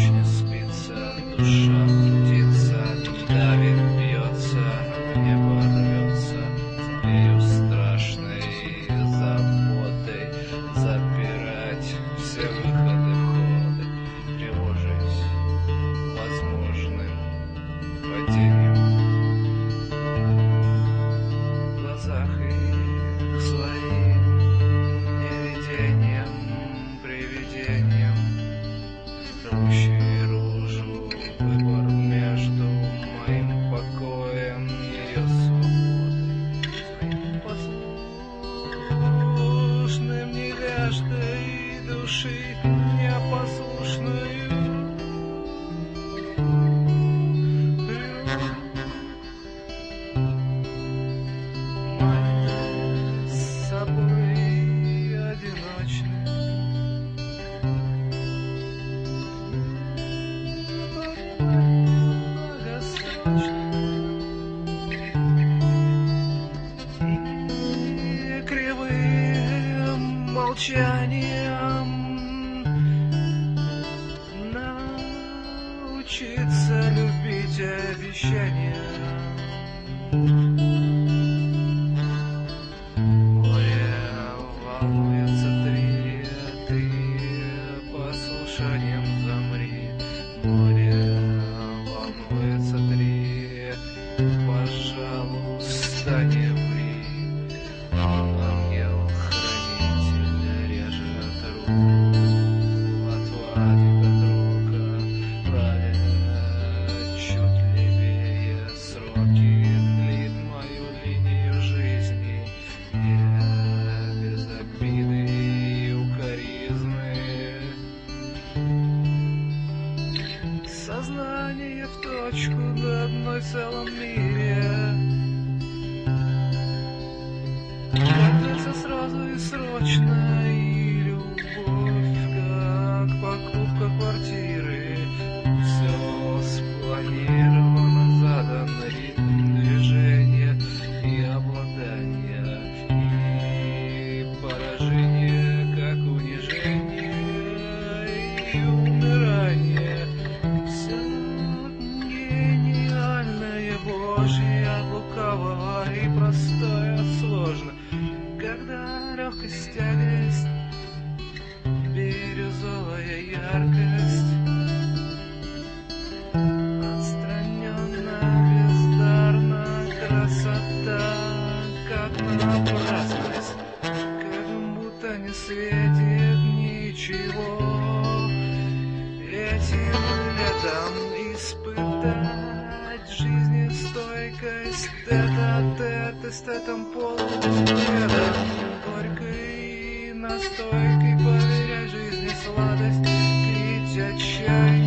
не спится, душа птица давит, бьется, в небо рвется, зверю страшной заботой запирать все выходы, входы, тревожась возможным падением. В глазах их своим невидением, привидением, рвущей рожу, выбор между моим покоем и ее свободой, своим послушным невеждой души непослушную. С собой одиночный, и кривым молчанием научиться любить обещания. Море волнуется три, ты послушанием замри. Море волнуется три, пожалуйста, не ври. Ангел-хранитель режет руку, отводит от рока, правит чуть левее сроки, длит мою линию жизни, не без обиды и укоризны. Сознание в точку на одной целом мире, платится сразу и срочно, и любовь, как покупка квартиры. Все спланировано, задан ритм движения и обладания, и поражение, как унижение и умирание. Все гениальное, Божье от лукавого и простое от сложно. Когда легкость, тягость, бирюзовая яркость, отстраненно, бездарно, красота, как напрасность, как будто не светит ничего. Этим летом испытать жизнестойкость, тет-а-тет, эстетом полубредом, горькой настойкой поверять жизни сладость, пить отчаяние.